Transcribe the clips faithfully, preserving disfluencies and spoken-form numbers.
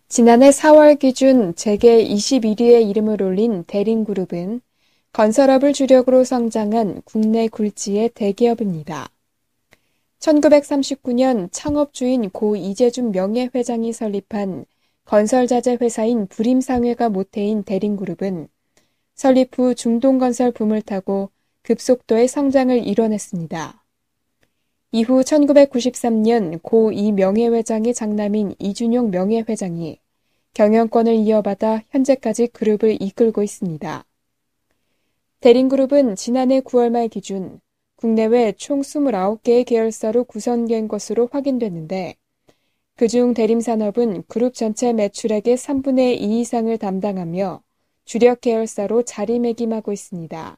지난해 사월 기준 재계 이십일 위에 이름을 올린 대림그룹은 건설업을 주력으로 성장한 국내 굴지의 대기업입니다. 천구백삼십구 년 창업주인 고 이재준 명예회장이 설립한 건설자재 회사인 불임상회가 모태인 대림그룹은 설립 후 중동건설 붐을 타고 급속도의 성장을 이뤄냈습니다. 이후 천구백구십삼 년 고 이 명예회장의 장남인 이준용 명예회장이 경영권을 이어받아 현재까지 그룹을 이끌고 있습니다. 대림그룹은 지난해 구월 말 기준 국내외 총 이십구 개의 계열사로 구성된 것으로 확인됐는데 그중 대림산업은 그룹 전체 매출액의 삼분의 이 이상을 담당하며 주력 계열사로 자리매김하고 있습니다.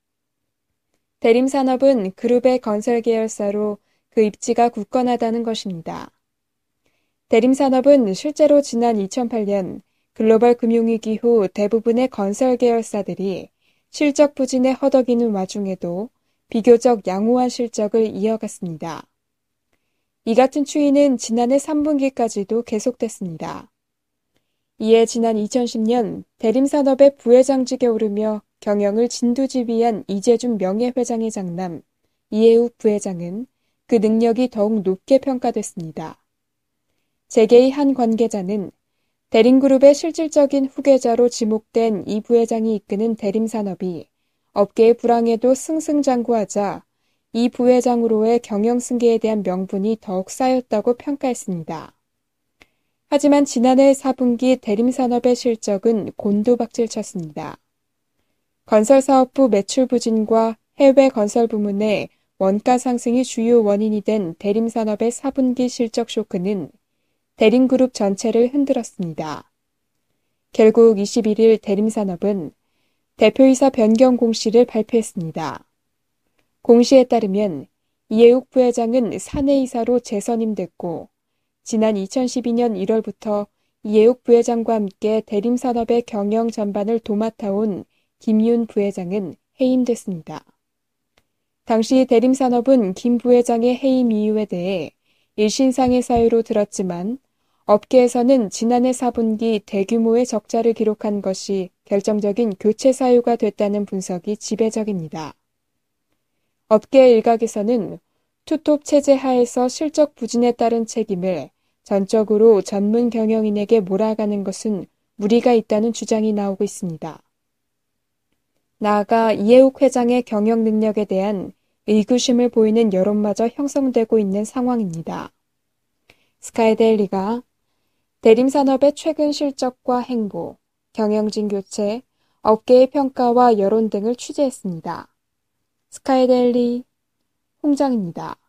대림산업은 그룹의 건설 계열사로 그 입지가 굳건하다는 것입니다. 대림산업은 실제로 지난 이천팔 년 글로벌 금융위기 후 대부분의 건설 계열사들이 실적 부진에 허덕이는 와중에도 비교적 양호한 실적을 이어갔습니다. 이 같은 추이는 지난해 삼 분기까지도 계속됐습니다. 이에 지난 이천십 년 대림산업의 부회장직에 오르며 경영을 진두지휘한 이재준 명예회장의 장남 이해욱 부회장은 그 능력이 더욱 높게 평가됐습니다. 재계의 한 관계자는 대림그룹의 실질적인 후계자로 지목된 이 부회장이 이끄는 대림산업이 업계의 불황에도 승승장구하자 이 부회장으로의 경영 승계에 대한 명분이 더욱 쌓였다고 평가했습니다. 하지만 지난해 사 분기 대림산업의 실적은 곤두박질쳤습니다. 건설사업부 매출 부진과 해외 건설 부문의 원가 상승이 주요 원인이 된 대림산업의 사 분기 실적 쇼크는 대림그룹 전체를 흔들었습니다. 결국 이십일 일 대림산업은 대표이사 변경 공시를 발표했습니다. 공시에 따르면 이해욱 부회장은 사내이사로 재선임됐고 지난 이천십이 년 일월부터 이해욱 부회장과 함께 대림산업의 경영 전반을 도맡아온 김윤 부회장은 해임됐습니다. 당시 대림산업은 김 부회장의 해임 이유에 대해 일신상의 사유로 들었지만 업계에서는 지난해 사 분기 대규모의 적자를 기록한 것이 결정적인 교체 사유가 됐다는 분석이 지배적입니다. 업계 일각에서는 투톱 체제 하에서 실적 부진에 따른 책임을 전적으로 전문 경영인에게 몰아가는 것은 무리가 있다는 주장이 나오고 있습니다. 나아가 이해욱 회장의 경영 능력에 대한 의구심을 보이는 여론마저 형성되고 있는 상황입니다. 스카이데일리가 대림산업의 최근 실적과 행보, 경영진 교체, 업계의 평가와 여론 등을 취재했습니다. 스카이데일리 홍정입니다.